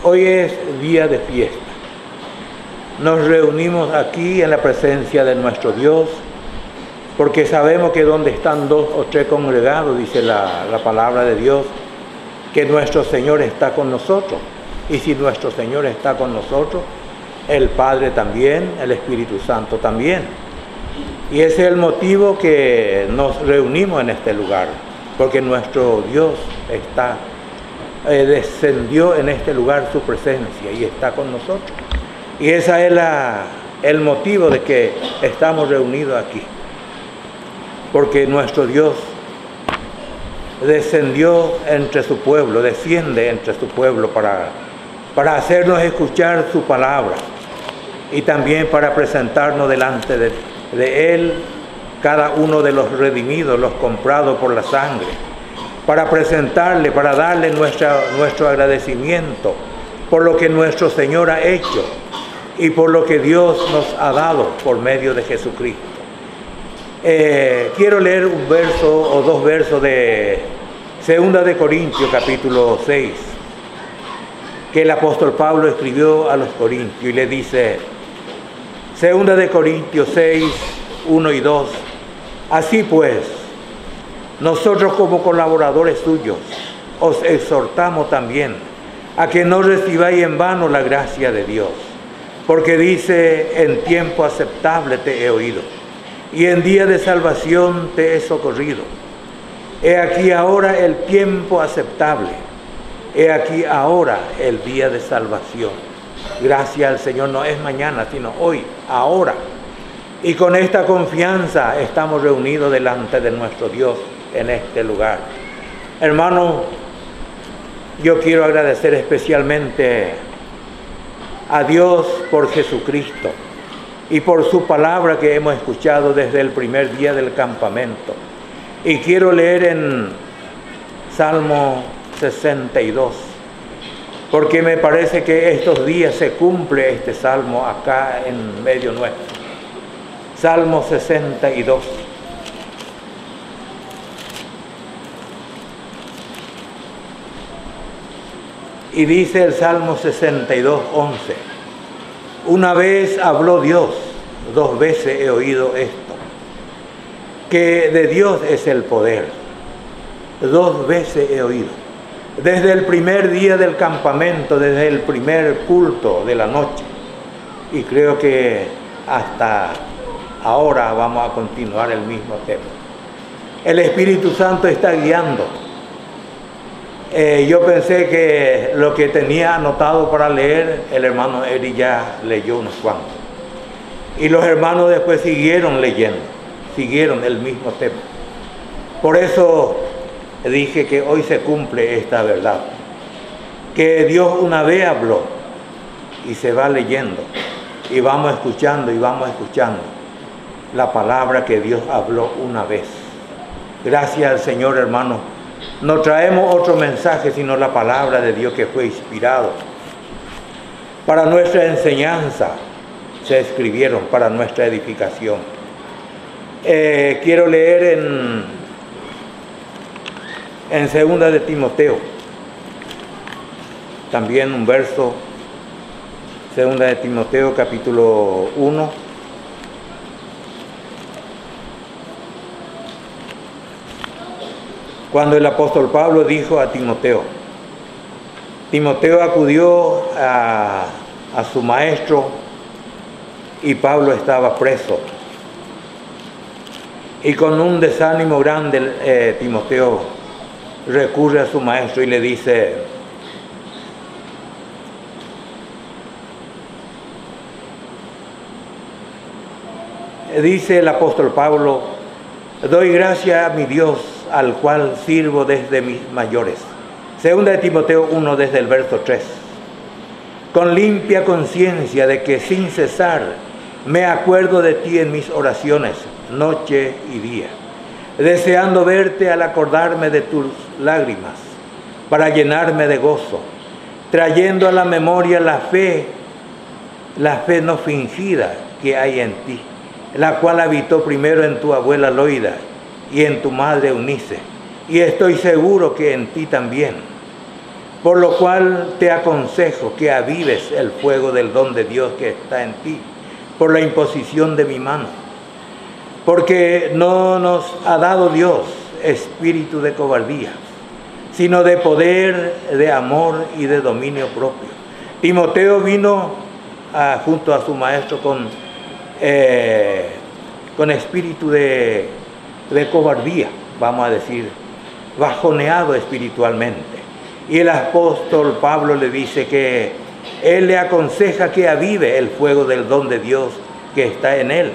Hoy es día de fiesta. Nos reunimos aquí en la presencia de nuestro Dios, porque sabemos que donde están dos o tres congregados, dice la palabra de Dios, que nuestro Señor está con nosotros. Y si nuestro Señor está con nosotros, el Padre también, el Espíritu Santo también. Y ese es el motivo que nos reunimos en este lugar, porque nuestro Dios descendió en este lugar su presencia y está con nosotros. Y ese es el motivo de que estamos reunidos aquí, porque nuestro Dios descendió entre su pueblo, desciende entre su pueblo para hacernos escuchar su palabra y también para presentarnos delante de Él, cada uno de los redimidos, los comprados por la sangre, para presentarle, para darle nuestro agradecimiento por lo que nuestro Señor ha hecho y por lo que Dios nos ha dado por medio de Jesucristo. Quiero leer un verso o dos versos de 2 de Corintios capítulo 6, que el apóstol Pablo escribió a los Corintios y le dice, 2 de Corintios 6, 1 y 2, así pues, nosotros como colaboradores suyos os exhortamos también a que no recibáis en vano la gracia de Dios, porque dice, en tiempo aceptable te he oído, y en día de salvación te he socorrido. He aquí ahora el tiempo aceptable, he aquí ahora el día de salvación. Gracias al Señor, no es mañana, sino hoy, ahora. Y con esta confianza estamos reunidos delante de nuestro Dios en este lugar. Hermano, yo quiero agradecer especialmente a Dios por Jesucristo y por su palabra que hemos escuchado desde el primer día del campamento. Y quiero leer en Salmo 62, porque me parece que estos días se cumple este salmo acá en medio nuestro. Salmo 62. Y dice el Salmo 62, 11. Una vez habló Dios, dos veces he oído esto, que de Dios es el poder. Dos veces he oído. Desde el primer día del campamento, desde el primer culto de la noche. Y creo que hasta ahora vamos a continuar el mismo tema. El Espíritu Santo está guiando. Yo pensé que lo que tenía anotado para leer, el hermano Eri ya leyó unos cuantos. Y los hermanos después siguieron leyendo, siguieron el mismo tema. Por eso dije que hoy se cumple esta verdad. Que Dios una vez habló y se va leyendo. Y vamos escuchando la palabra que Dios habló una vez. Gracias al Señor, hermano. No traemos otro mensaje sino la palabra de Dios que fue inspirado. Para nuestra enseñanza se escribieron, para nuestra edificación. Quiero leer en 2 de Timoteo, también un verso, 2 de Timoteo capítulo 1. Cuando el apóstol Pablo dijo a Timoteo, Timoteo acudió a su maestro y Pablo estaba preso. Y con un desánimo grande Timoteo recurre a su maestro y le dice, dice el apóstol Pablo, doy gracias a mi Dios, al cual sirvo desde mis mayores. 2 de Timoteo 1, desde el verso 3. Con limpia conciencia de que sin cesar me acuerdo de ti en mis oraciones, noche y día, deseando verte al acordarme de tus lágrimas, para llenarme de gozo, trayendo a la memoria la fe no fingida que hay en ti, la cual habitó primero en tu abuela Loida y en tu madre Eunice, y estoy seguro que en ti también. Por lo cual te aconsejo que avives el fuego del don de Dios que está en ti, por la imposición de mi mano. Porque no nos ha dado Dios espíritu de cobardía, sino de poder, de amor y de dominio propio. Timoteo vino junto a su maestro con espíritu de cobardía, vamos a decir, bajoneado espiritualmente. Y el apóstol Pablo le dice que él le aconseja que avive el fuego del don de Dios que está en él.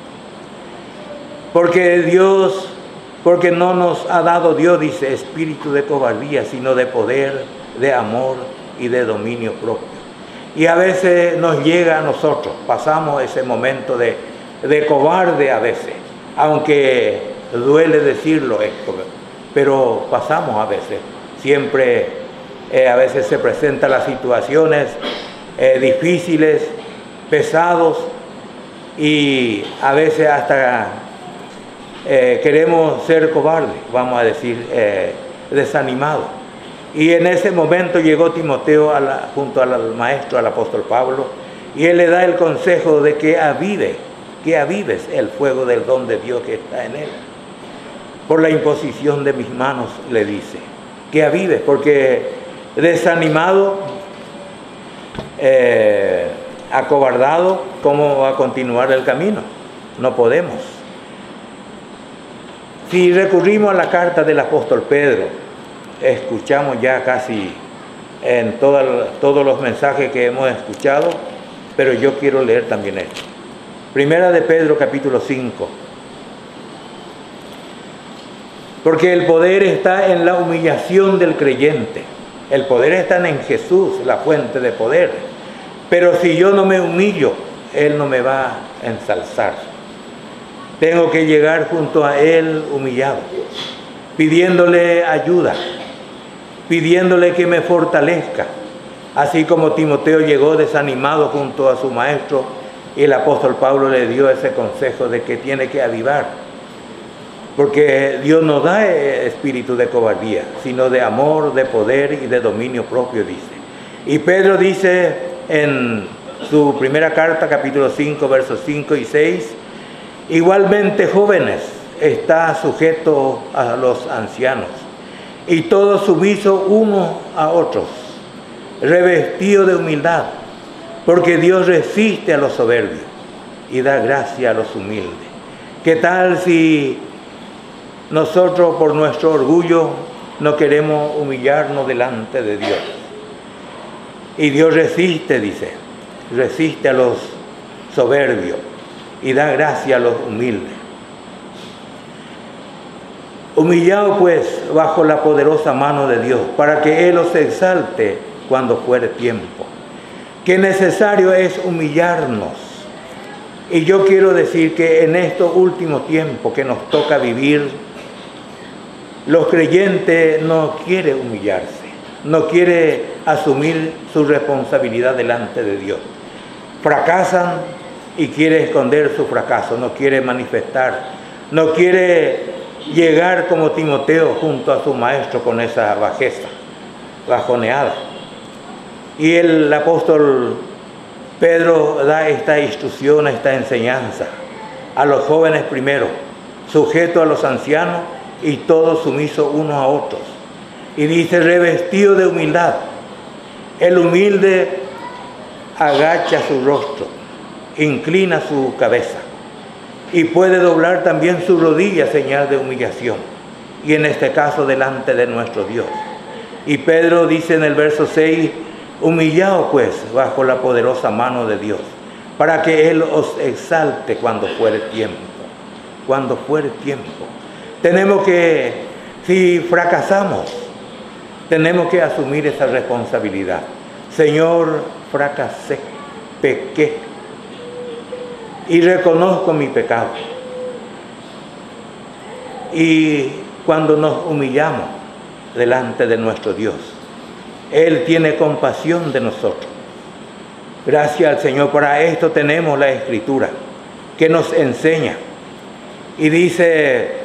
Porque no nos ha dado Dios, dice, espíritu de cobardía, sino de poder, de amor y de dominio propio. Y a veces nos llega a nosotros, pasamos ese momento de cobarde a veces, aunque duele decirlo esto, pero pasamos a veces. Siempre a veces se presentan las situaciones difíciles, pesados, y a veces hasta queremos ser cobardes, vamos a decir, desanimados. Y en ese momento llegó Timoteo junto al maestro, al apóstol Pablo, y él le da el consejo de que avives el fuego del don de Dios que está en él. Por la imposición de mis manos, le dice, que avives, porque desanimado, acobardado, ¿cómo va a continuar el camino? No podemos. Si recurrimos a la carta del apóstol Pedro, escuchamos ya casi en todos los mensajes que hemos escuchado, pero yo quiero leer también esto. Primera de Pedro, capítulo 5. Porque el poder está en la humillación del creyente. El poder está en Jesús, la fuente de poder. Pero si yo no me humillo, Él no me va a ensalzar. Tengo que llegar junto a Él humillado, pidiéndole ayuda, pidiéndole que me fortalezca. Así como Timoteo llegó desanimado junto a su maestro, y el apóstol Pablo le dio ese consejo de que tiene que avivar. Porque Dios no da espíritu de cobardía, sino de amor, de poder y de dominio propio, dice. Y Pedro dice en su primera carta, capítulo 5, versos 5 y 6, igualmente jóvenes, está sujeto a los ancianos, y todos sumisos unos a otros, revestidos de humildad, porque Dios resiste a los soberbios y da gracia a los humildes. ¿Qué tal si nosotros por nuestro orgullo no queremos humillarnos delante de Dios? Y Dios resiste, dice, resiste a los soberbios y da gracia a los humildes. Humillaos pues bajo la poderosa mano de Dios, para que Él os exalte cuando fuere tiempo. Que necesario es humillarnos. Y yo quiero decir que en estos últimos tiempos que nos toca vivir, los creyentes no quieren humillarse, no quieren asumir su responsabilidad delante de Dios. Fracasan y quieren esconder su fracaso, no quieren manifestar, no quieren llegar como Timoteo junto a su maestro con esa bajeza, bajoneada. Y el apóstol Pedro da esta instrucción, esta enseñanza a los jóvenes primero, sujetos a los ancianos y todos sumisos unos a otros. Y dice, revestido de humildad. El humilde agacha su rostro, inclina su cabeza y puede doblar también su rodilla, señal de humillación. Y en este caso delante de nuestro Dios. Y Pedro dice en el verso 6, humillaos pues bajo la poderosa mano de Dios, para que Él os exalte cuando fuere tiempo. Cuando fuere tiempo. Tenemos que, si fracasamos, tenemos que asumir esa responsabilidad. Señor, fracasé, pequé y reconozco mi pecado. Y cuando nos humillamos delante de nuestro Dios, Él tiene compasión de nosotros. Gracias al Señor. Para esto tenemos la Escritura que nos enseña. Y dice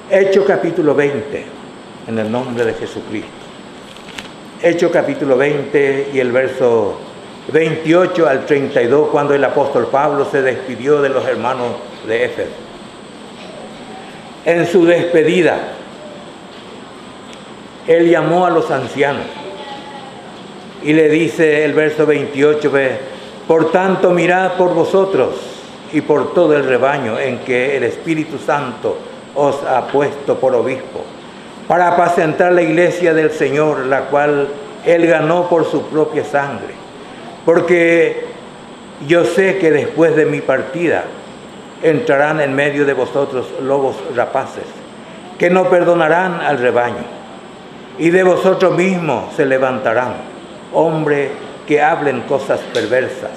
Hechos capítulo 20, en el nombre de Jesucristo. Hechos capítulo 20 y el verso 28 al 32, cuando el apóstol Pablo se despidió de los hermanos de Éfeso. En su despedida, él llamó a los ancianos y le dice el verso 28, por tanto mirad por vosotros y por todo el rebaño en que el Espíritu Santo os ha puesto por obispo, para apacentar la iglesia del Señor, la cual él ganó por su propia sangre. Porque yo sé que después de mi partida entrarán en medio de vosotros lobos rapaces, que no perdonarán al rebaño. Y de vosotros mismos se levantarán hombres que hablen cosas perversas,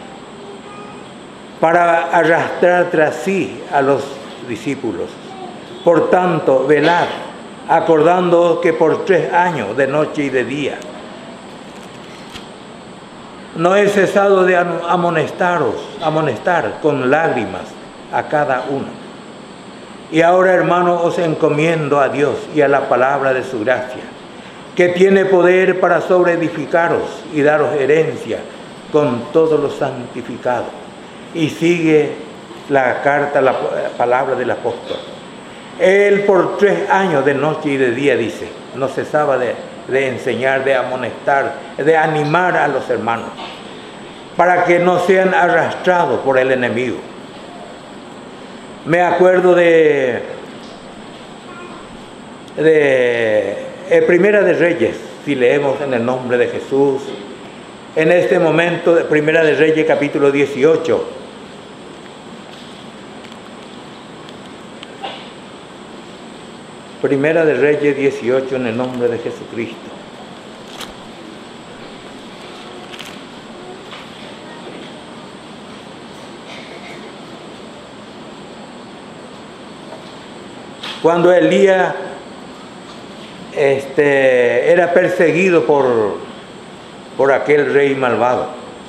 para arrastrar tras sí a los discípulos. Por tanto, velad, acordándoos que por 3 años, de noche y de día, no he cesado de amonestar con lágrimas a cada uno. Y ahora, hermanos, os encomiendo a Dios y a la palabra de su gracia, que tiene poder para sobreedificaros y daros herencia con todos los santificados. Y sigue la carta, la palabra del apóstol. Él por 3 años, de noche y de día, dice, no cesaba de enseñar, de amonestar, de animar a los hermanos, para que no sean arrastrados por el enemigo. Me acuerdo de Primera de Reyes, si leemos en el nombre de Jesús, en este momento, de Primera de Reyes, capítulo 18. Primera de Reyes 18, en el nombre de Jesucristo. Cuando Elías era perseguido por aquel rey malvado.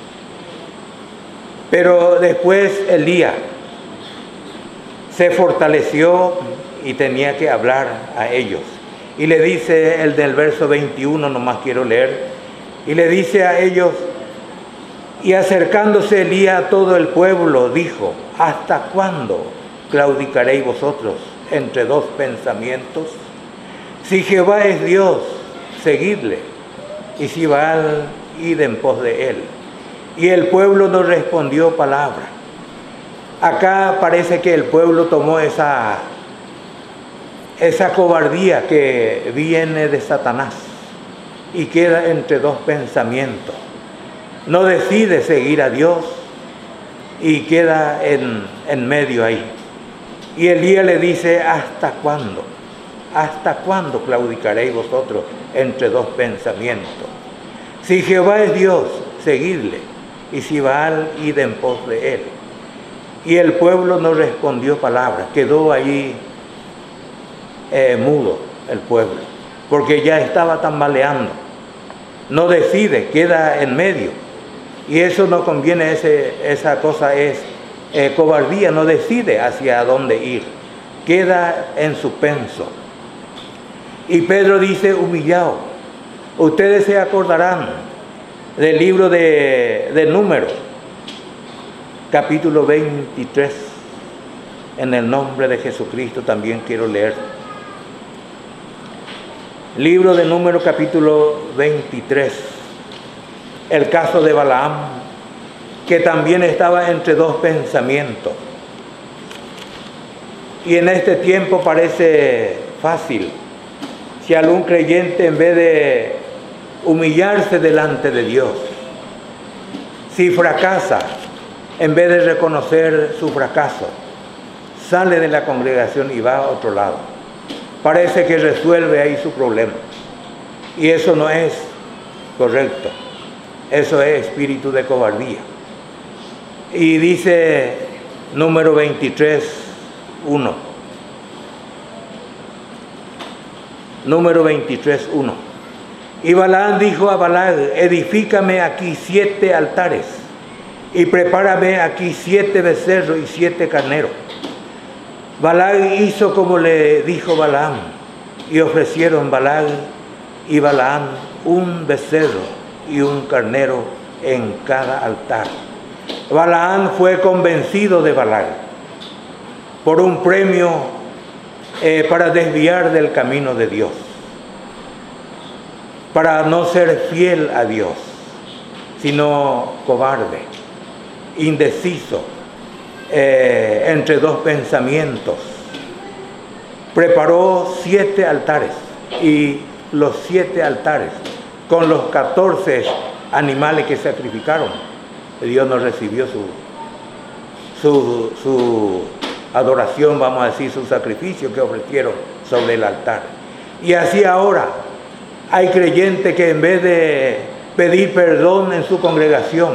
Pero después Elías se fortaleció y tenía que hablar a ellos. Y le dice el del verso 21, nomás quiero leer, y le dice a ellos, y acercándose Elías a todo el pueblo, dijo, ¿hasta cuándo claudicaréis vosotros entre 2 pensamientos? Si Jehová es Dios, seguidle, y si Baal, id en pos de él. Y el pueblo no respondió palabra. Acá parece que el pueblo tomó esa cobardía que viene de Satanás y queda entre 2 pensamientos. No decide seguir a Dios y queda en medio ahí. Y Elías le dice, ¿hasta cuándo? ¿Hasta cuándo claudicaréis vosotros entre 2 pensamientos? Si Jehová es Dios, seguidle, y si Baal, id en pos de él. Y el pueblo no respondió palabra, quedó ahí mudo el pueblo, porque ya estaba tambaleando. No decide, queda en medio. Y eso no conviene, esa cosa es cobardía, no decide hacia dónde ir, queda en suspenso. Y Pedro dice, humillado. Ustedes se acordarán del libro de Números, capítulo 23, en el nombre de Jesucristo también quiero leer. Libro de Números, capítulo 23, el caso de Balaam, que también estaba entre 2 pensamientos. Y en este tiempo parece fácil, si algún creyente, en vez de humillarse delante de Dios, si fracasa, en vez de reconocer su fracaso, sale de la congregación y va a otro lado, parece que resuelve ahí su problema. Y eso no es correcto. Eso es espíritu de cobardía. Y dice Número 23, 1. Número 23, 1. Y Balaam dijo a Balac, edifícame aquí 7 altares y prepárame aquí 7 becerros y 7 carneros. Balac hizo como le dijo Balaam, y ofrecieron Balac y Balaam un becerro y un carnero en cada altar. Balaam fue convencido de Balac por un premio para desviar del camino de Dios, para no ser fiel a Dios, sino cobarde, indeciso, entre dos pensamientos. Preparó 7 altares, y los 7 altares con los 14 animales que sacrificaron, Dios no recibió su adoración, vamos a decir, su sacrificio que ofrecieron sobre el altar. Y así ahora hay creyentes que en vez de pedir perdón en su congregación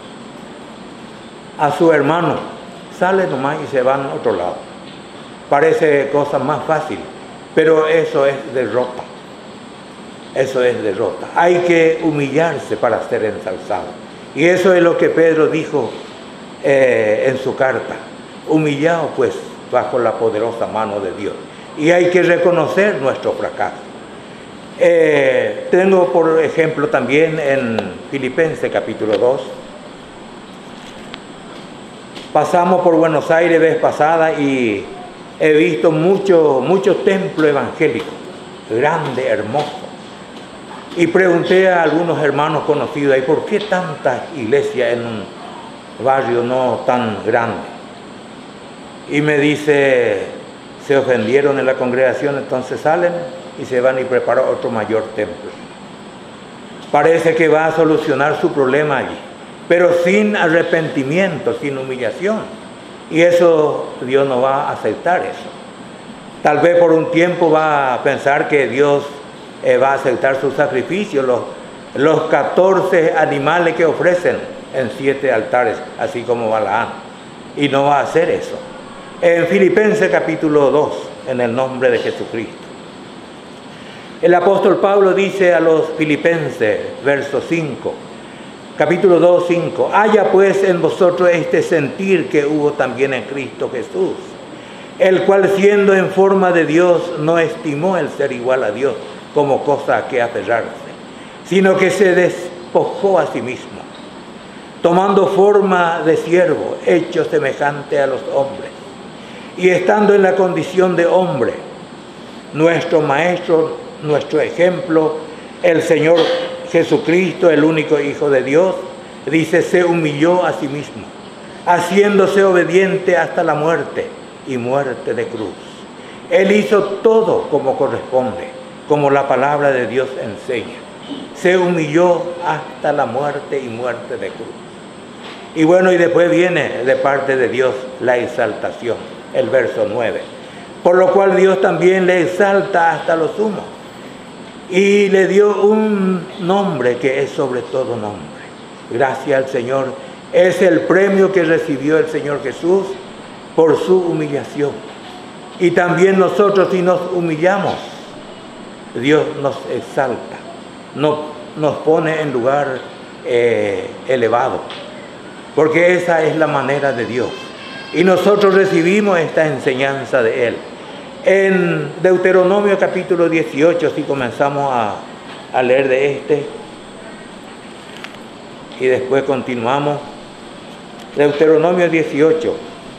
a su hermano, salen nomás y se van a otro lado. Parece cosa más fácil, pero eso es derrota. Eso es derrota. Hay que humillarse para ser ensalzado. Y eso es lo que Pedro dijo en su carta. Humillaos pues bajo la poderosa mano de Dios. Y hay que reconocer nuestro fracaso. Tengo por ejemplo también en Filipenses capítulo 2. Pasamos por Buenos Aires vez pasada y he visto muchos templos evangélicos, grandes, hermosos. Y pregunté a algunos hermanos conocidos ahí, ¿por qué tantas iglesias en un barrio no tan grande? Y me dice, se ofendieron en la congregación, entonces salen y se van y preparan otro mayor templo. Parece que va a solucionar su problema allí, pero sin arrepentimiento, sin humillación. Y eso Dios no va a aceptar eso. Tal vez por un tiempo va a pensar que Dios va a aceptar su sacrificio, los 14 animales que ofrecen en 7 altares, así como Balaam. Y no va a hacer eso. En Filipenses capítulo 2, en el nombre de Jesucristo. El apóstol Pablo dice a los filipenses, verso 5, capítulo 2, 5, haya pues en vosotros este sentir que hubo también en Cristo Jesús, el cual siendo en forma de Dios no estimó el ser igual a Dios como cosa a que aferrarse, sino que se despojó a sí mismo, tomando forma de siervo, hecho semejante a los hombres, y estando en la condición de hombre, nuestro maestro, nuestro ejemplo, el Señor Jesucristo, el único Hijo de Dios, dice, se humilló a sí mismo, haciéndose obediente hasta la muerte y muerte de cruz. Él hizo todo como corresponde, como la palabra de Dios enseña. Se humilló hasta la muerte y muerte de cruz. Y bueno, y después viene de parte de Dios la exaltación, el verso 9. Por lo cual Dios también le exalta hasta lo sumo y le dio un nombre que es sobre todo nombre. Gracias al Señor. Es el premio que recibió el Señor Jesús por su humillación. Y también nosotros, si nos humillamos, Dios nos exalta, nos pone en lugar elevado, porque esa es la manera de Dios. Y nosotros recibimos esta enseñanza de Él. En Deuteronomio capítulo 18, si comenzamos a leer de este, y después continuamos. Deuteronomio 18.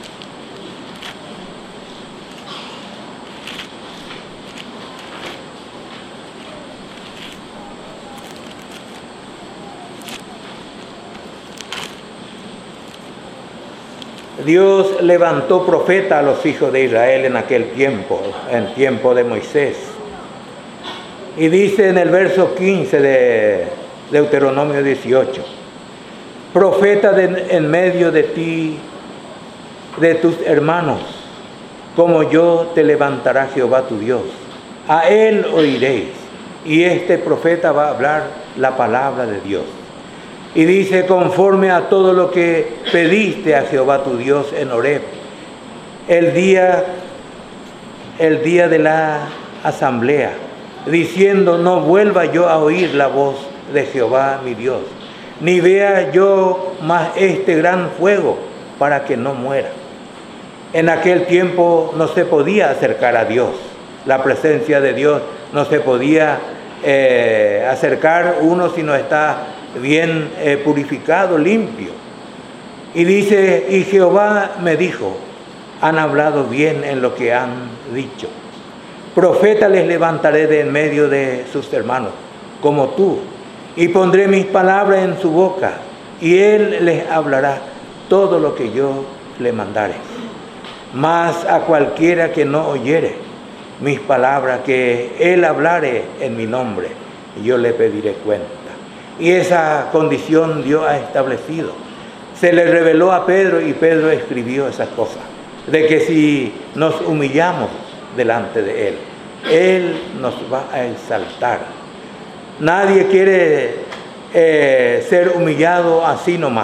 Dios levantó profeta a los hijos de Israel en aquel tiempo, en tiempo de Moisés. Y dice en el verso 15 de Deuteronomio 18, profeta en medio de ti, de tus hermanos, como yo te levantará Jehová tu Dios. A él oiréis. Y este profeta va a hablar la palabra de Dios. Y dice, conforme a todo lo que pediste a Jehová tu Dios en Horeb, el día de la asamblea, diciendo, no vuelva yo a oír la voz de Jehová mi Dios, ni vea yo más este gran fuego para que no muera. En aquel tiempo no se podía acercar a Dios, la presencia de Dios no se podía acercar uno si no está bien purificado, limpio. Y dice, y Jehová me dijo, han hablado bien en lo que han dicho. Profeta les levantaré de en medio de sus hermanos, como tú, y pondré mis palabras en su boca, y él les hablará todo lo que yo le mandare. Mas a cualquiera que no oyere mis palabras, que él hablare en mi nombre, yo le pediré cuenta. Y esa condición Dios ha establecido. Se le reveló a Pedro y Pedro escribió esas cosas, de que si nos humillamos delante de Él nos va a exaltar. Nadie quiere ser humillado así nomás,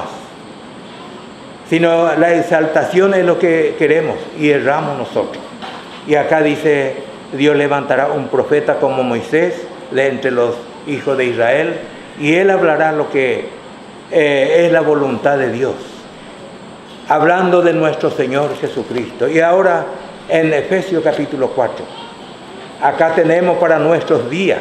sino la exaltación es lo que queremos y erramos nosotros. Y acá dice, Dios levantará un profeta como Moisés de entre los hijos de Israel, y él hablará lo que es la voluntad de Dios, hablando de nuestro Señor Jesucristo. Y ahora en Efesios capítulo 4, acá tenemos para nuestros días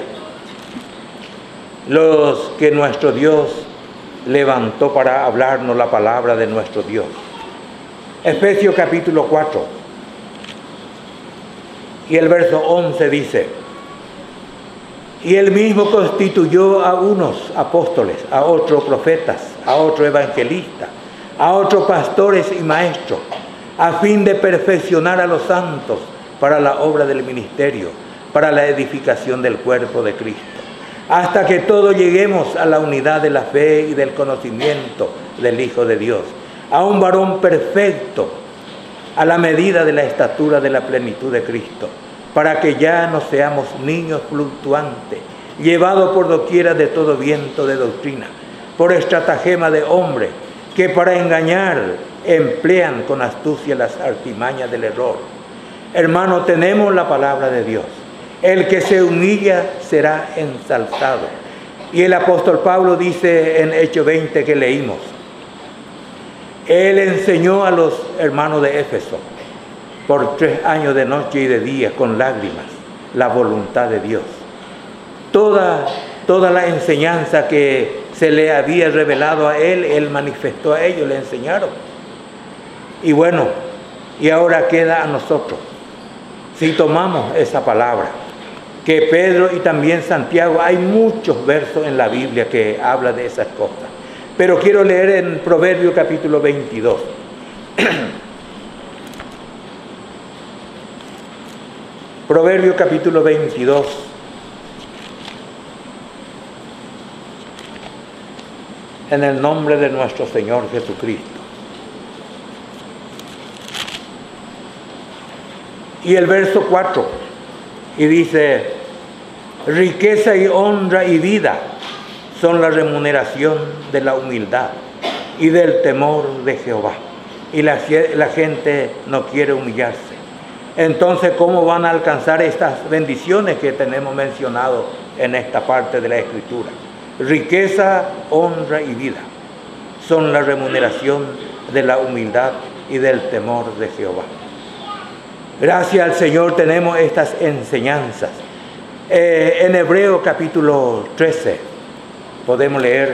los que nuestro Dios levantó para hablarnos la palabra de nuestro Dios. Efesios capítulo 4 y el verso 11 dice, y él mismo constituyó a unos apóstoles, a otros profetas, a otros evangelistas, a otros pastores y maestros, a fin de perfeccionar a los santos para la obra del ministerio, para la edificación del cuerpo de Cristo, hasta que todos lleguemos a la unidad de la fe y del conocimiento del Hijo de Dios, a un varón perfecto, a la medida de la estatura de la plenitud de Cristo, para que ya no seamos niños fluctuantes, llevados por doquiera de todo viento de doctrina, por estratagema de hombres, que para engañar emplean con astucia las artimañas del error. Hermano, tenemos la palabra de Dios. El que se humilla será ensalzado. Y el apóstol Pablo dice en Hechos 20 que leímos, él enseñó a los hermanos de Éfeso por 3 años de noche y de día con lágrimas la voluntad de Dios. Toda la enseñanza que se le había revelado a él manifestó a ellos, le enseñaron. Y bueno, y ahora queda a nosotros, si tomamos esa palabra, que Pedro y también Santiago, hay muchos versos en la Biblia que habla de esas cosas. Pero quiero leer en Proverbios capítulo 22. Proverbios capítulo 22. En el nombre de nuestro Señor Jesucristo. Y el verso 4. Y dice, riqueza y honra y vida son la remuneración de la humildad y del temor de Jehová. Y la gente no quiere humillarse. Entonces, ¿cómo van a alcanzar estas bendiciones que tenemos mencionado en esta parte de la Escritura? Riqueza, honra y vida son la remuneración de la humildad y del temor de Jehová. Gracias al Señor tenemos estas enseñanzas. En Hebreo capítulo 13 podemos leer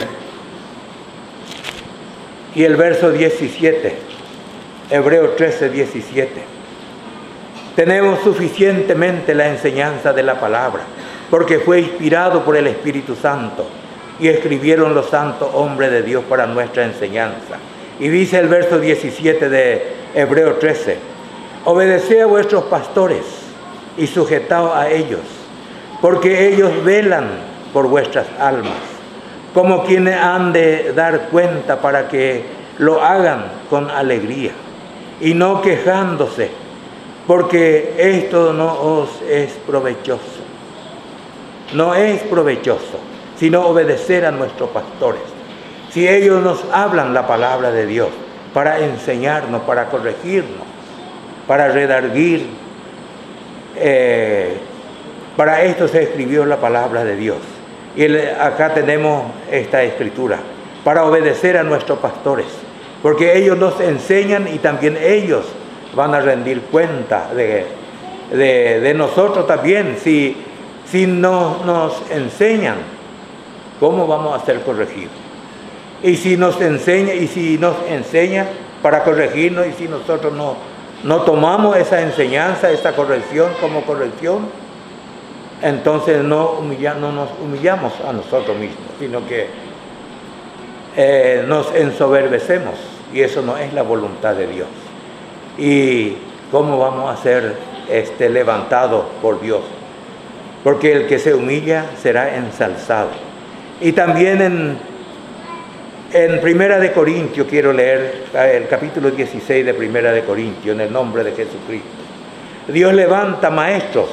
y el verso 17, Hebreo 13, 17. Tenemos suficientemente la enseñanza de la palabra, porque fue inspirado por el Espíritu Santo y escribieron los santos hombres de Dios para nuestra enseñanza. Y dice el verso 17 de Hebreo 13, obedeced a vuestros pastores y sujetaos a ellos, porque ellos velan por vuestras almas, como quienes han de dar cuenta para que lo hagan con alegría y no quejándose, porque esto no os es provechoso. No es provechoso, sino obedecer a nuestros pastores. Si ellos nos hablan la palabra de Dios para enseñarnos, para corregirnos, para redarguir, para esto se escribió la palabra de Dios. Y acá tenemos esta escritura, para obedecer a nuestros pastores, porque ellos nos enseñan y también ellos van a rendir cuenta de nosotros también. Si no nos enseñan, ¿cómo vamos a ser corregidos? Y si nos enseña para corregirnos, y si nosotros no tomamos esa enseñanza, esa corrección como corrección, entonces no nos humillamos a nosotros mismos, sino que nos ensoberbecemos, y eso no es la voluntad de Dios. ¿Y cómo vamos a ser levantados por Dios? Porque el que se humilla será ensalzado. Y también en Primera de Corintios, quiero leer el capítulo 16 de Primera de Corintios, en el nombre de Jesucristo. Dios levanta maestros,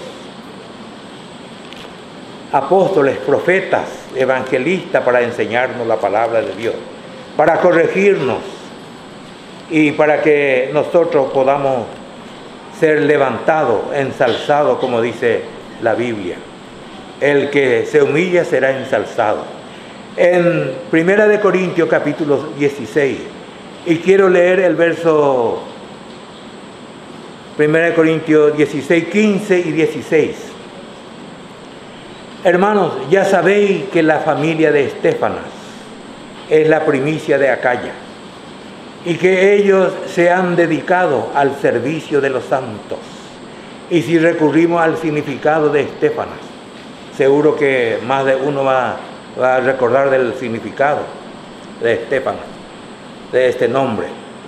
apóstoles, profetas, evangelistas para enseñarnos la palabra de Dios, para corregirnos y para que nosotros podamos ser levantados, ensalzados, como dice la Biblia. El que se humilla será ensalzado. En Primera de Corintios capítulo 16, y quiero leer el verso, Primera de Corintios 16, 15 y 16. Hermanos, ya sabéis que la familia de Estéfanas es la primicia de Acaya, y que ellos se han dedicado al servicio de los santos. Y si recurrimos al significado de Estéfanas, seguro que más de uno va a recordar del significado de Estéfanas, de este nombre.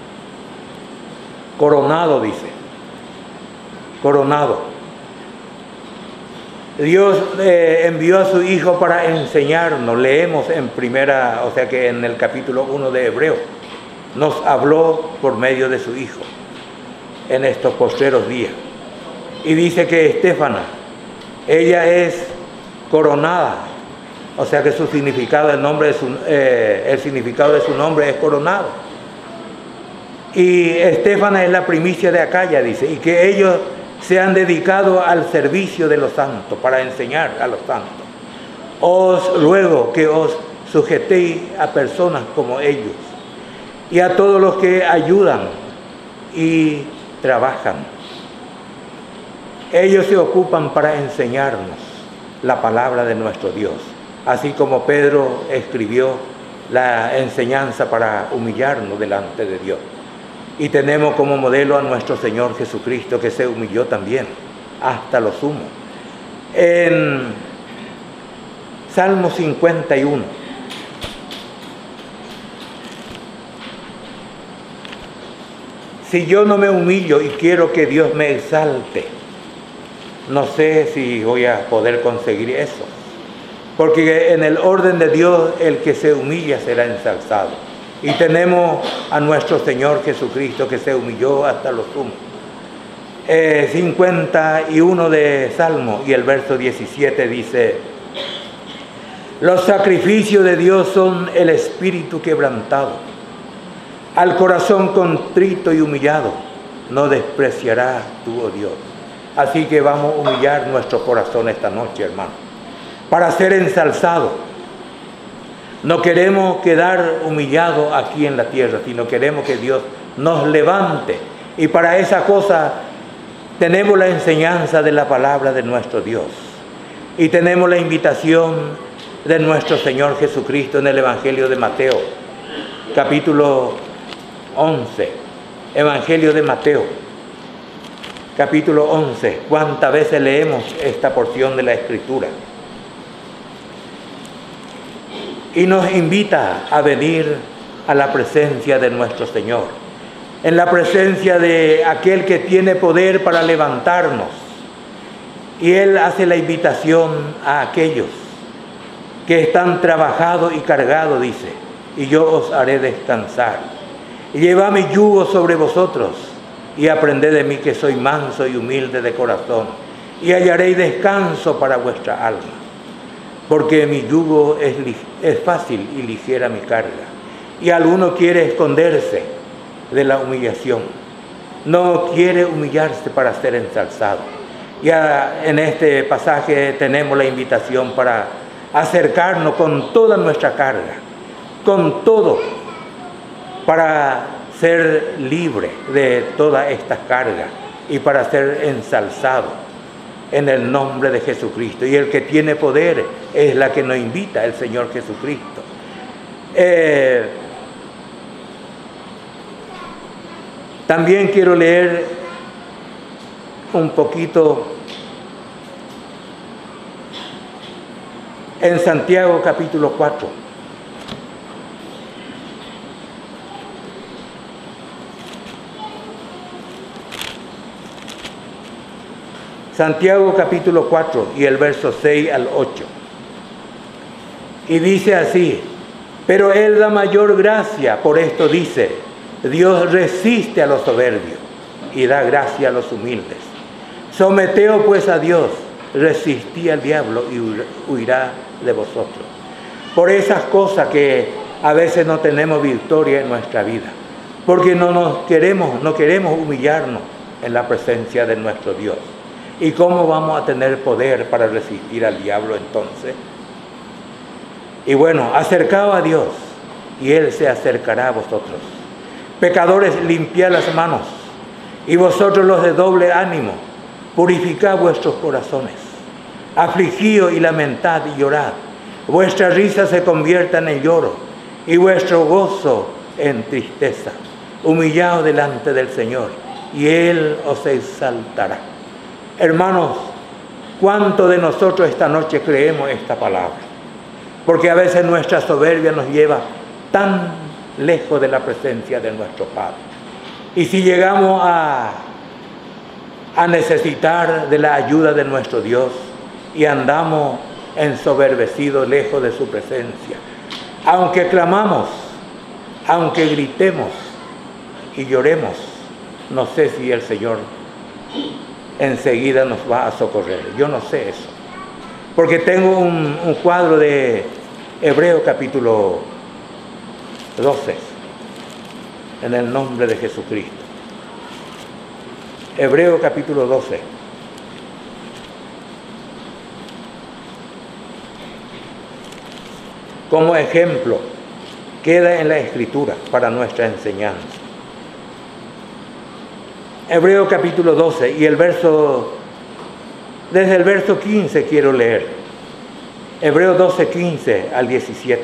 Coronado, dice. Coronado. Dios envió a su Hijo para enseñarnos. Leemos en el capítulo 1 de Hebreos. Nos habló por medio de su Hijo en estos postreros días. Y dice que Estéfanas, ella es coronada. O sea que su significado, el significado de su nombre es coronado. Y Estéfanas es la primicia de Acaya, dice, y que ellos se han dedicado al servicio de los santos, para enseñar a los santos. Os ruego que os sujetéis a personas como ellos, y a todos los que ayudan y trabajan. Ellos se ocupan para enseñarnos la palabra de nuestro Dios, así como Pedro escribió la enseñanza para humillarnos delante de Dios. Y tenemos como modelo a nuestro Señor Jesucristo, que se humilló también hasta lo sumo. En Salmo 51, si yo no me humillo y quiero que Dios me exalte, no sé si voy a poder conseguir eso. Porque en el orden de Dios, el que se humilla será ensalzado. Y tenemos a nuestro Señor Jesucristo, que se humilló hasta lo sumo. 51 de Salmo, y el verso 17 dice: los sacrificios de Dios son el espíritu quebrantado. Al corazón contrito y humillado no despreciará tú, oh Dios. Así que vamos a humillar nuestro corazón esta noche, hermano, para ser ensalzados. No queremos quedar humillados aquí en la tierra, sino queremos que Dios nos levante. Y para esa cosa tenemos la enseñanza de la palabra de nuestro Dios. Y tenemos la invitación de nuestro Señor Jesucristo en el Evangelio de Mateo, capítulo 11. Evangelio de Mateo, capítulo 11. ¿Cuántas veces leemos esta porción de la Escritura? Y nos invita a venir a la presencia de nuestro Señor, en la presencia de aquel que tiene poder para levantarnos. Y Él hace la invitación a aquellos que están trabajados y cargados, dice, y yo os haré descansar. Y llevad mi yugo sobre vosotros, y aprended de mí, que soy manso y humilde de corazón, y hallaréis descanso para vuestra alma. Porque mi yugo es fácil y ligera mi carga. Y alguno quiere esconderse de la humillación. No quiere humillarse para ser ensalzado. Ya en este pasaje tenemos la invitación para acercarnos con toda nuestra carga, con todo, para ser libre de toda esta carga y para ser ensalzado en el nombre de Jesucristo. Y el que tiene poder es la que nos invita, el Señor Jesucristo. También quiero leer un poquito en Santiago capítulo 4. Santiago capítulo 4 y el verso 6 al 8. Y dice así: pero Él da mayor gracia, por esto dice, Dios resiste a los soberbios y da gracia a los humildes. Someteos pues a Dios, resistid al diablo y huirá de vosotros. Por esas cosas que a veces no tenemos victoria en nuestra vida, porque no queremos humillarnos en la presencia de nuestro Dios. ¿Y cómo vamos a tener poder para resistir al diablo entonces? Y bueno, acercaos a Dios y Él se acercará a vosotros. Pecadores, limpiad las manos, y vosotros los de doble ánimo, purificad vuestros corazones. Afligíos y lamentad y llorad. Vuestra risa se convierta en lloro y vuestro gozo en tristeza. Humillaos delante del Señor y Él os exaltará. Hermanos, ¿cuánto de nosotros esta noche creemos esta palabra? Porque a veces nuestra soberbia nos lleva tan lejos de la presencia de nuestro Padre. Y si llegamos a necesitar de la ayuda de nuestro Dios y andamos ensoberbecidos lejos de su presencia, aunque clamamos, aunque gritemos y lloremos, no sé si el Señor enseguida nos va a socorrer. Yo no sé eso, porque tengo un cuadro de Hebreo capítulo 12, en el nombre de Jesucristo. Hebreo capítulo 12. Como ejemplo, queda en la Escritura para nuestra enseñanza. Hebreo capítulo 12 y desde el verso 15 quiero leer. Hebreo 12, 15 al 17.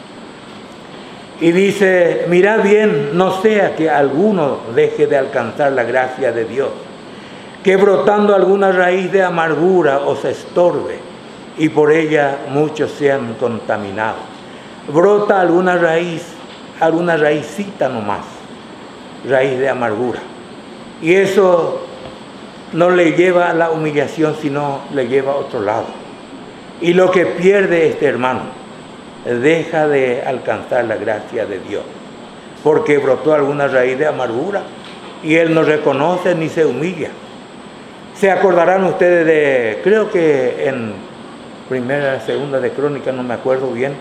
Y dice: mirad bien, no sea que alguno deje de alcanzar la gracia de Dios, que brotando alguna raíz de amargura os estorbe, y por ella muchos sean contaminados. Brota alguna raícita nomás, raíz de amargura. Y eso no le lleva a la humillación, sino le lleva a otro lado. Y lo que pierde este hermano, deja de alcanzar la gracia de Dios, porque brotó alguna raíz de amargura y él no reconoce ni se humilla. Se acordarán ustedes de, creo que en primera, segunda de Crónicas, no me acuerdo bien,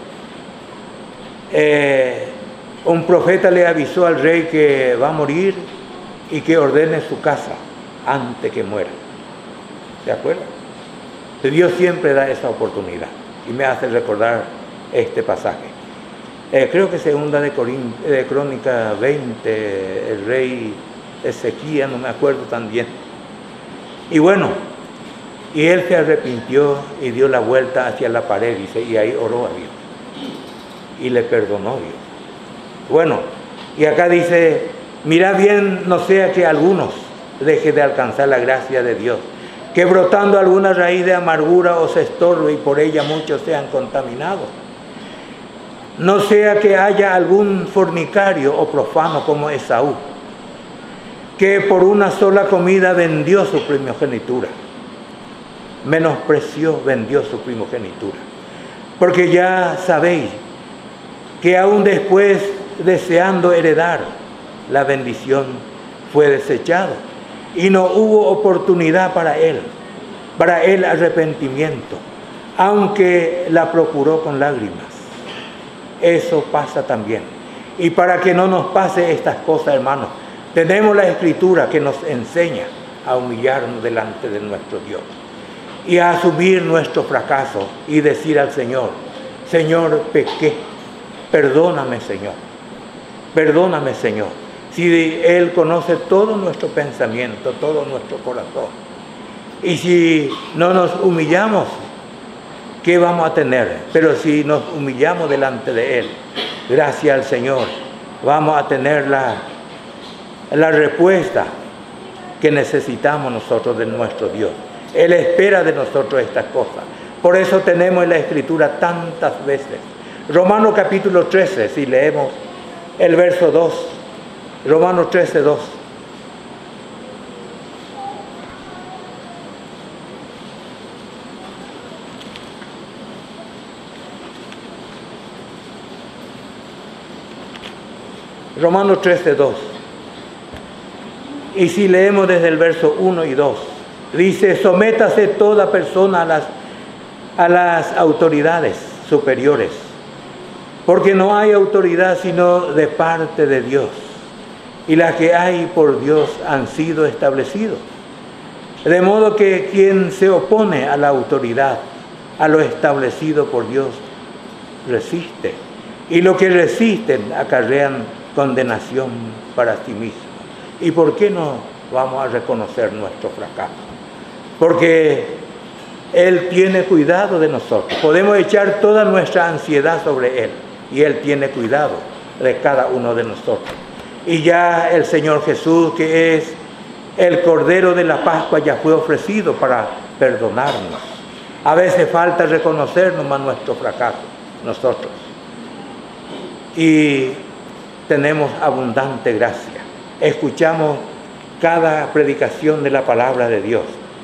un profeta le avisó al rey que va a morir y que ordene su casa antes que muera. ¿Se acuerdan? Dios siempre da esa oportunidad y me hace recordar este pasaje. Creo que segunda de Crónica 20, el rey Ezequías, no me acuerdo tan bien. Y bueno, y él se arrepintió y dio la vuelta hacia la pared, dice, y ahí oró a Dios. Y le perdonó Dios. Bueno, y acá dice: mirad bien, no sea que algunos dejen de alcanzar la gracia de Dios, que brotando alguna raíz de amargura os estorbe y por ella muchos sean contaminados. No sea que haya algún fornicario o profano como Esaú, que por una sola comida vendió su primogenitura. Menospreció, vendió su primogenitura. Porque ya sabéis que aún después, deseando heredar la bendición, fue desechado y no hubo oportunidad para él arrepentimiento, aunque la procuró con lágrimas. Eso pasa también. Y para que no nos pase estas cosas, hermanos, tenemos la Escritura que nos enseña a humillarnos delante de nuestro Dios y a asumir nuestro fracaso y decir al Señor: Señor, pequé, perdóname, Señor, perdóname, Señor. si Él conoce todo nuestro pensamiento, todo nuestro corazón? Y si no nos humillamos, ¿qué vamos a tener? Pero si nos humillamos delante de Él, gracias al Señor, vamos a tener la respuesta que necesitamos nosotros de nuestro Dios. Él espera de nosotros estas cosas. Por eso tenemos en la Escritura tantas veces. Romanos capítulo 13, si leemos el verso 2. Romanos 13, 2. Romanos 13, 2. Y si leemos desde el verso 1 y 2, dice: sométase toda persona a las autoridades superiores, porque no hay autoridad sino de parte de Dios, y las que hay por Dios han sido establecidos. De modo que quien se opone a la autoridad, a lo establecido por Dios, resiste, y los que resisten acarrean condenación para sí mismos. ¿Y por qué no vamos a reconocer nuestro fracaso? Porque Él tiene cuidado de nosotros. Podemos echar toda nuestra ansiedad sobre Él, y Él tiene cuidado de cada uno de nosotros. Y ya el Señor Jesús, que es el Cordero de la Pascua, ya fue ofrecido para perdonarnos. A veces falta reconocer nomás nuestro fracaso, nosotros. Y tenemos abundante gracia. Escuchamos cada predicación de la palabra de Dios.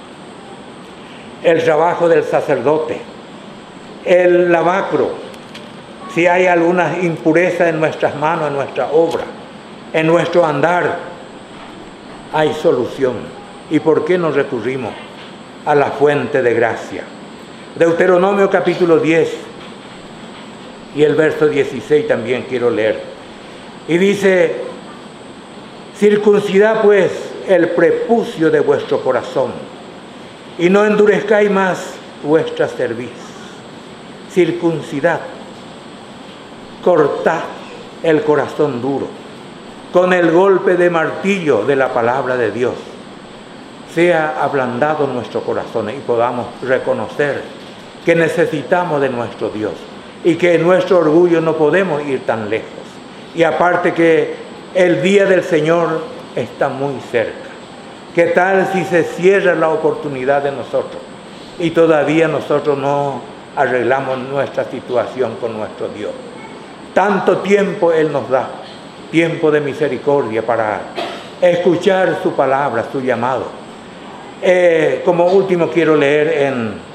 El trabajo del sacerdote, el lavacro, si hay alguna impureza en nuestras manos, en nuestra obra, en nuestro andar, hay solución. ¿Y por qué no recurrimos a la fuente de gracia? Deuteronomio capítulo 10 y el verso 16 también quiero leer. Y dice: circuncidad pues el prepucio de vuestro corazón, y no endurezcáis más vuestra cerviz. Circuncidad, cortad el corazón duro con el golpe de martillo de la palabra de Dios. Sea ablandado nuestro corazón y podamos reconocer que necesitamos de nuestro Dios y que en nuestro orgullo no podemos ir tan lejos. Y aparte que el día del Señor está muy cerca. ¿Qué tal si se cierra la oportunidad de nosotros y todavía nosotros no arreglamos nuestra situación con nuestro Dios? Tanto tiempo Él nos da, tiempo de misericordia para escuchar su palabra, su llamado. Como último quiero leer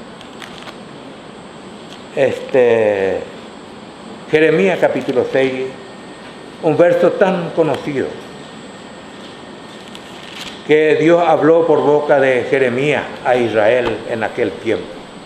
en Jeremías capítulo 6, un verso tan conocido que Dios habló por boca de Jeremías a Israel en aquel tiempo.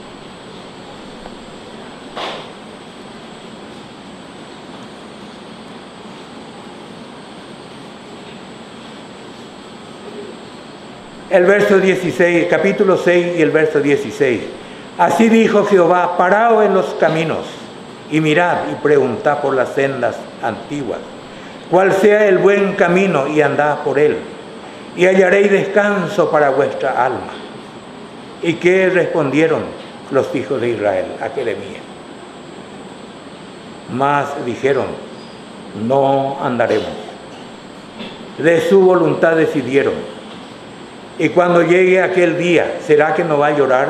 El verso 16, capítulo 6 y el verso 16. Así dijo Jehová: paraos en los caminos y mirad y preguntad por las sendas antiguas, cuál sea el buen camino, y andad por él, y hallaréis descanso para vuestra alma. ¿Y qué respondieron los hijos de Israel a Jeremías? Mas dijeron: no andaremos. De su voluntad decidieron. Y cuando llegue aquel día, ¿será que no va a llorar?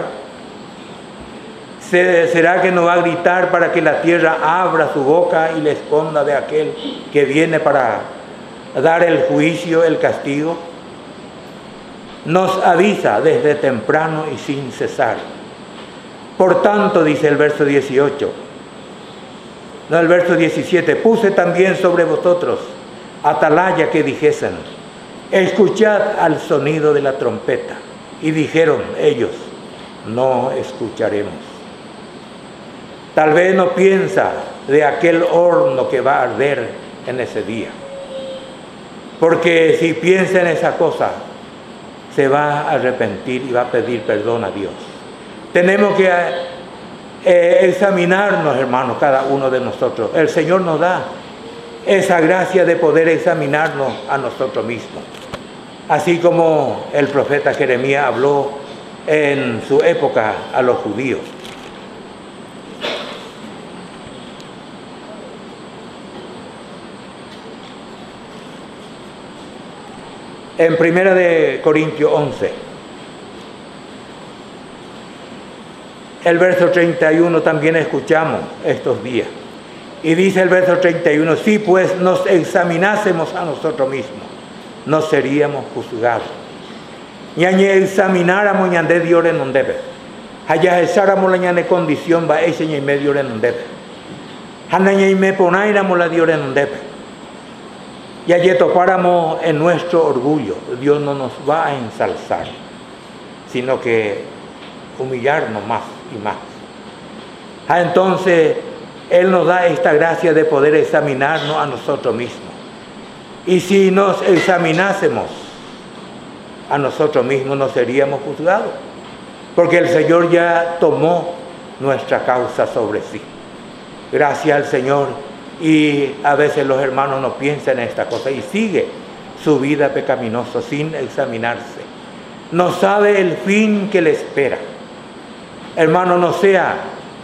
¿Será que no va a gritar para que la tierra abra su boca y le esconda de aquel que viene para dar el juicio, el castigo? Nos avisa desde temprano y sin cesar. Por tanto, dice el verso 18, no, el verso 17, puse también sobre vosotros atalaya que dijesen: escuchad al sonido de la trompeta. Y dijeron ellos: no escucharemos. Tal vez no piensa de aquel horno que va a arder en ese día. Porque si piensa en esa cosa, se va a arrepentir y va a pedir perdón a Dios. Tenemos que examinarnos, hermanos, cada uno de nosotros. El Señor nos da esa gracia de poder examinarnos a nosotros mismos. Así como el profeta Jeremías habló en su época a los judíos. En 1 Corintios 11, el verso 31 también escuchamos estos días. Y dice el verso 31, si pues nos examinásemos a nosotros mismos, no seríamos juzgados. Ñañe examináramos ñande diore non debe. Haya exáramos la ñane condición va ese ñe medio ore non debe. Hanañe me ponaíramos la diore non debe. Y allí topáramos en nuestro orgullo, Dios no nos va a ensalzar, sino que humillarnos más y más. Entonces, Él nos da esta gracia de poder examinarnos a nosotros mismos. Y si nos examinásemos a nosotros mismos, no seríamos juzgados, porque el Señor ya tomó nuestra causa sobre sí. Gracias al Señor. Y a veces los hermanos no piensan en esta cosa y sigue su vida pecaminosa sin examinarse. No sabe el fin que le espera. Hermano, no sea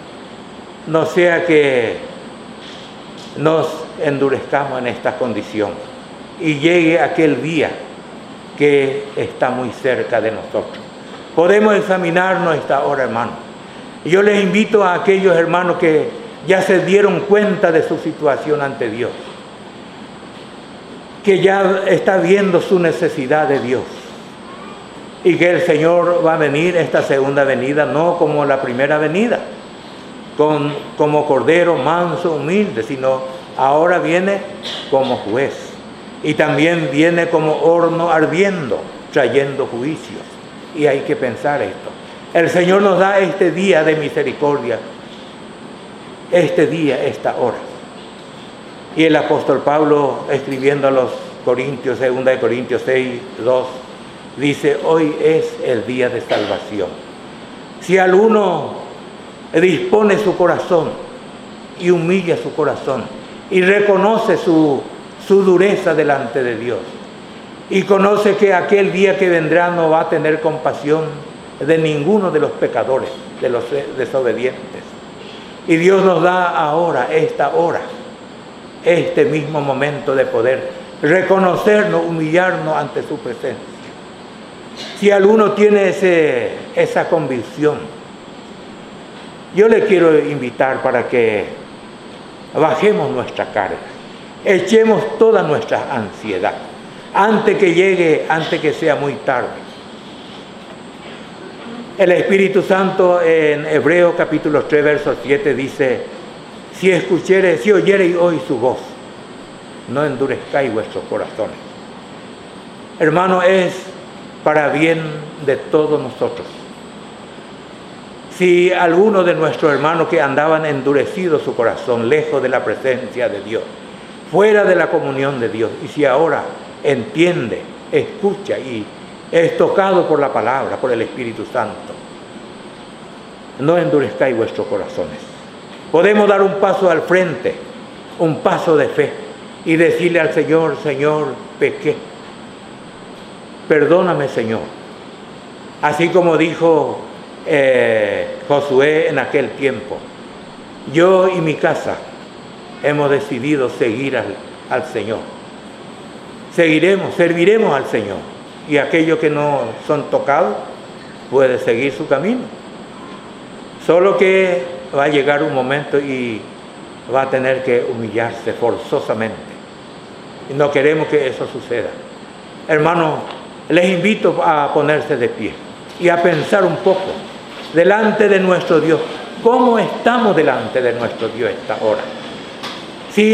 que nos endurezcamos en esta condición y llegue aquel día que está muy cerca de nosotros. Podemos examinarnos esta hora, hermano. Y yo les invito a aquellos hermanos que ya se dieron cuenta de su situación ante Dios, que ya está viendo su necesidad de Dios y que el Señor va a venir esta segunda venida no como la primera venida, como cordero manso, humilde, sino ahora viene como juez y también viene como horno ardiendo, trayendo juicios. Y hay que pensar esto. El Señor nos da este día de misericordia, este día, esta hora. Y el apóstol Pablo, escribiendo a los Corintios, 2 Corintios 6, 2, dice, hoy es el día de salvación. Si alguno dispone su corazón y humilla su corazón y reconoce su dureza delante de Dios y conoce que aquel día que vendrá no va a tener compasión de ninguno de los pecadores, de los desobedientes. Y Dios nos da ahora, esta hora, este mismo momento de poder reconocernos, humillarnos ante su presencia. Si alguno tiene esa convicción, yo le quiero invitar para que bajemos nuestra carga, echemos toda nuestra ansiedad, antes que llegue, antes que sea muy tarde. El Espíritu Santo en Hebreos capítulo 3, verso 7 dice, si oyereis hoy su voz, no endurezcáis vuestros corazones. Hermano, es para bien de todos nosotros. Si alguno de nuestros hermanos que andaban endurecido su corazón, lejos de la presencia de Dios, fuera de la comunión de Dios, y si ahora entiende, escucha y es tocado por la palabra, por el Espíritu Santo, no endurezcáis vuestros corazones. Podemos dar un paso al frente, un paso de fe, y decirle al Señor, Señor, pequé. Perdóname, Señor. Así como dijo Josué en aquel tiempo, yo y mi casa hemos decidido seguir al Señor. Serviremos al Señor. Y aquellos que no son tocados puede seguir su camino. Solo que va a llegar un momento y va a tener que humillarse forzosamente. Y no queremos que eso suceda. Hermanos, les invito a ponerse de pie y a pensar un poco delante de nuestro Dios. ¿Cómo estamos delante de nuestro Dios esta hora? Si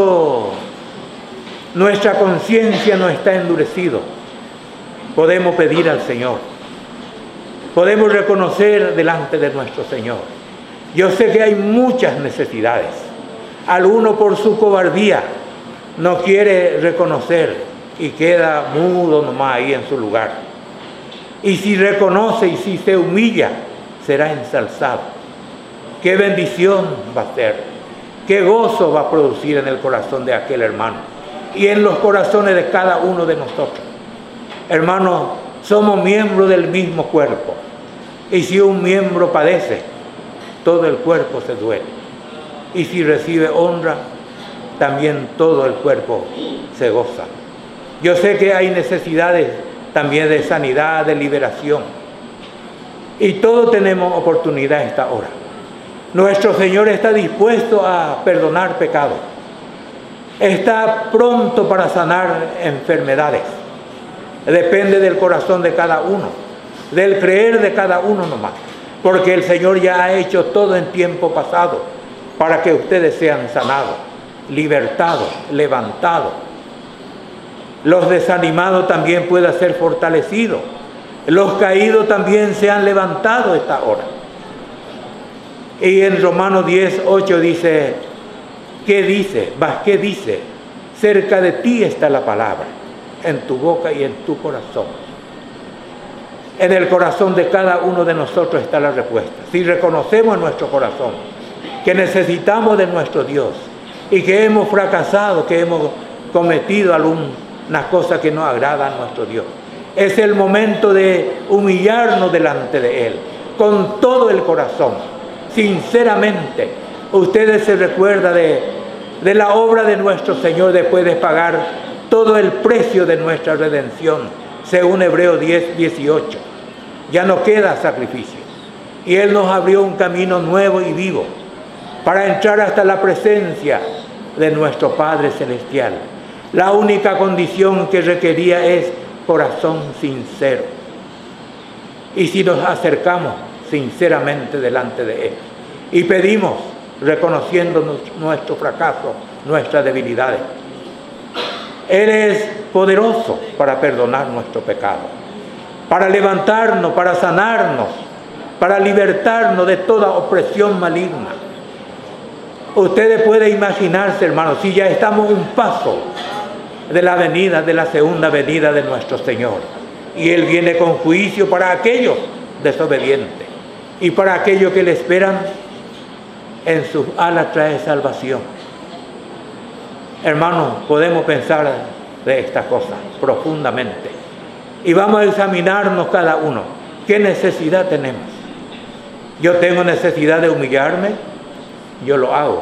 nuestra conciencia no está endurecida, podemos pedir al Señor. Podemos reconocer delante de nuestro Señor. Yo sé que hay muchas necesidades. Alguno por su cobardía no quiere reconocer y queda mudo nomás ahí en su lugar. Y si reconoce y si se humilla, será ensalzado. ¡Qué bendición va a ser! qué gozo va a producir en el corazón de aquel hermano y en los corazones de cada uno de nosotros. Hermanos, somos miembros del mismo cuerpo, y si un miembro padece, todo el cuerpo se duele, y si recibe honra, también todo el cuerpo se goza. Yo sé que hay necesidades también de sanidad, de liberación, y todos tenemos oportunidad a esta hora. Nuestro Señor está dispuesto a perdonar pecados, está pronto para sanar enfermedades. Depende del corazón de cada uno, del creer de cada uno nomás, porque el Señor ya ha hecho todo en tiempo pasado para que ustedes sean sanados, libertados, levantados. Los desanimados también puedan ser fortalecidos, los caídos también se han levantado esta hora. Y en Romanos 10:8 dice, ¿qué dice? Cerca de ti está la palabra, en tu boca y en tu corazón. En el corazón de cada uno de nosotros está la respuesta. Si reconocemos en nuestro corazón que necesitamos de nuestro Dios y que hemos fracasado, que hemos cometido alguna cosa que no agrada a nuestro Dios, es el momento de humillarnos delante de Él, con todo el corazón, sinceramente. Ustedes se recuerdan de la obra de nuestro Señor después de pagar todo el precio de nuestra redención, según Hebreos 10:18. Ya no queda sacrificio. Y Él nos abrió un camino nuevo y vivo para entrar hasta la presencia de nuestro Padre Celestial. La única condición que requería es corazón sincero. Y si nos acercamos sinceramente delante de Él y pedimos, reconociendo nuestro fracaso, nuestras debilidades, Él es poderoso para perdonar nuestro pecado, para levantarnos, para sanarnos, para libertarnos de toda opresión maligna. Ustedes pueden imaginarse, hermanos, si ya estamos un paso de la segunda venida de nuestro Señor, y Él viene con juicio para aquellos desobedientes, y para aquellos que le esperan, en sus alas trae salvación. Hermanos, podemos pensar de estas cosas profundamente y vamos a examinarnos cada uno. ¿Qué necesidad tenemos? Yo tengo necesidad de humillarme, yo lo hago.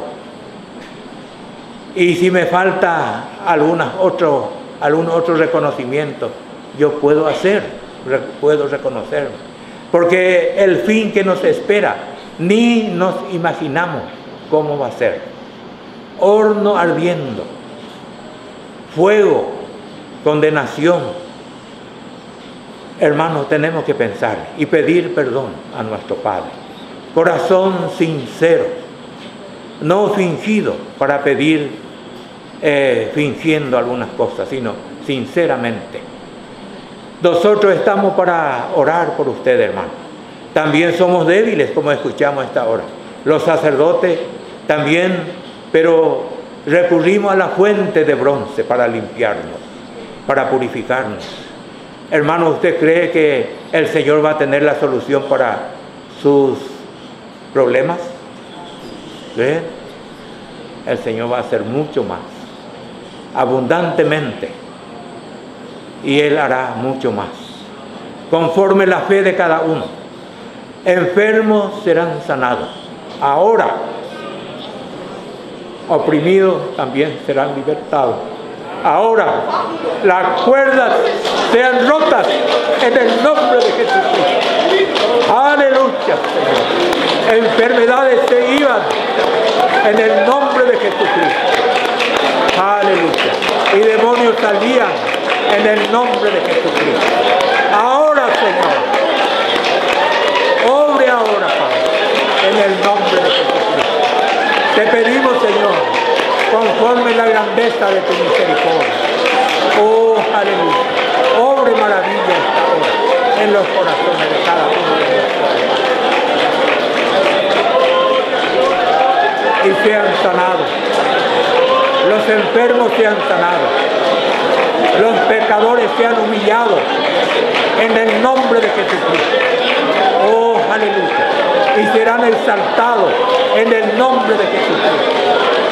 Y si me falta algún otro reconocimiento, yo puedo reconocerme. Porque el fin que nos espera, ni nos imaginamos cómo va a ser. Horno ardiendo, fuego, condenación. Hermanos, tenemos que pensar y pedir perdón a nuestro Padre. Corazón sincero, no fingido para pedir fingiendo algunas cosas, sino sinceramente. Nosotros estamos para orar por ustedes, hermanos. También somos débiles, como escuchamos esta hora. Los sacerdotes también, pero recurrimos a la fuente de bronce para limpiarnos, para purificarnos. Hermano, ¿usted cree que el Señor va a tener la solución para sus problemas? ¿Cree? El Señor va a hacer mucho más, abundantemente, y Él hará mucho más, conforme la fe de cada uno. Enfermos serán sanados ahora, oprimidos también serán libertados ahora. Las cuerdas sean rotas en el nombre de Jesucristo. Aleluya, Señor. Enfermedades se iban en el nombre de Jesucristo. Aleluya. Y demonios salían en el nombre de Jesucristo. Ahora, Señor, obre ahora, Padre, en el nombre de Jesucristo. Te pedimos, Señor, conforme la grandeza de tu misericordia. Oh, aleluya. Obre maravilla esta hora en los corazones de cada uno de nosotros. Y sean sanados. Los enfermos sean sanados. Los pecadores sean humillados en el nombre de Jesucristo. Oh, aleluya. Y serán exaltados en el nombre de Jesucristo.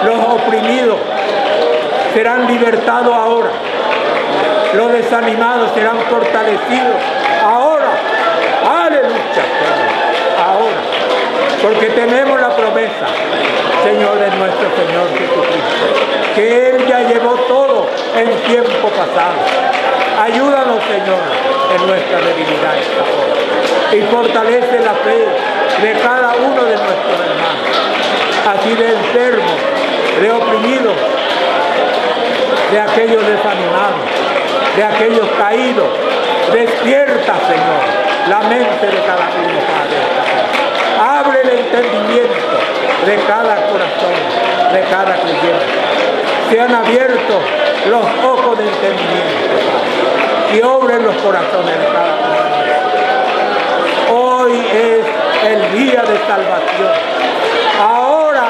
Los oprimidos serán libertados ahora. Los desanimados serán fortalecidos ahora. Aleluya, Señor. Ahora. Porque tenemos la promesa, Señor, de nuestro Señor Jesucristo, que Él ya llevó todo en tiempo pasado. Ayúdanos, Señor, en nuestra debilidad esta hora. Y fortalece la fe de cada uno de nuestros hermanos. Así de enfermos, de oprimidos, de aquellos desanimados, de aquellos caídos. Despierta, Señor, la mente de cada uno, Padre. Abre el entendimiento de cada corazón, de cada creyente. Sean abiertos los ojos de entendimiento, Padre, y obren los corazones de cada uno. Hoy es el día de salvación. Ahora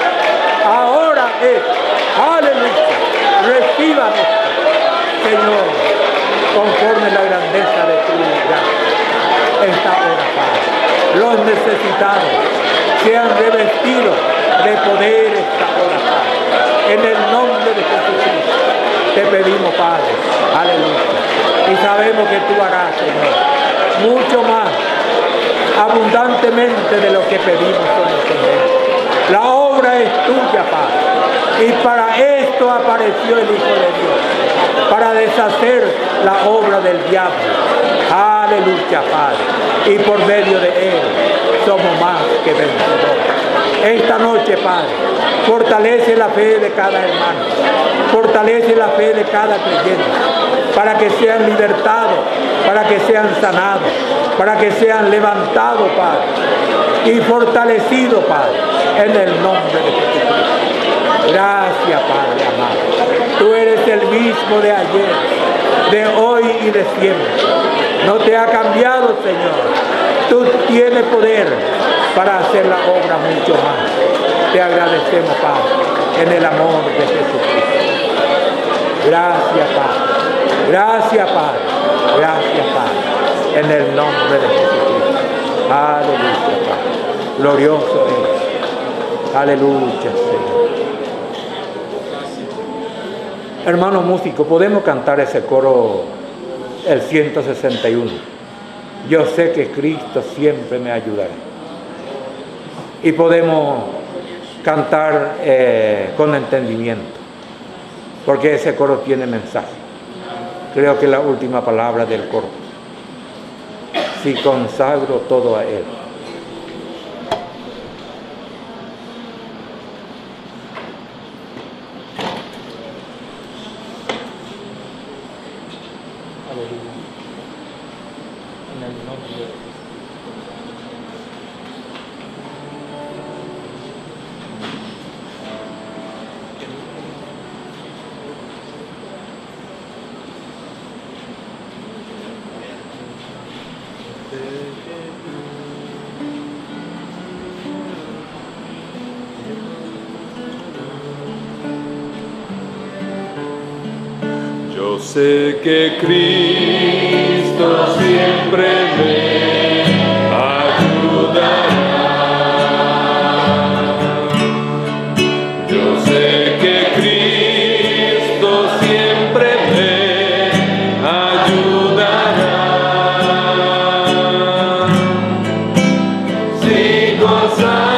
es. Aleluya. Recíbanos, Señor, conforme la grandeza de tu gracia. Esta hora, Padre. Los necesitados sean revestidos de poder esta hora, Padre. En el nombre de Jesucristo te pedimos, Padre. Aleluya. Y sabemos que tú harás, Señor, mucho más abundantemente de lo que pedimos con el Señor. La obra es tuya, Padre. Y para esto apareció el Hijo de Dios, para deshacer la obra del diablo. Aleluya, Padre. Y por medio de Él somos más que vencedores. Esta noche, Padre, fortalece la fe de cada hermano. Fortalece la fe de cada creyente. Para que sean libertados, para que sean sanados, para que sean levantados, Padre. Y fortalecidos, Padre, en el nombre de Jesucristo. Gracias, Padre amado. Tú eres el mismo de ayer, de hoy y de siempre. No te ha cambiado, Señor. Tú tienes poder para hacer la obra mucho más. Te agradecemos, Padre, en el amor de Jesucristo. Gracias, Padre. Gracias, Padre. Gracias, Padre. En el nombre de Jesucristo. Aleluya, Padre. Glorioso es. Aleluya, Señor. Hermanos músicos, podemos cantar ese coro, el 161. Yo sé que Cristo siempre me ayudará. Y podemos cantar con entendimiento, porque ese coro tiene mensaje. Creo que la última palabra del coro: si consagro todo a Él. En el nombre de Jesús. Yo sé que Cristo siempre me ayudará. Yo sé que Cristo siempre me ayudará. Si gozar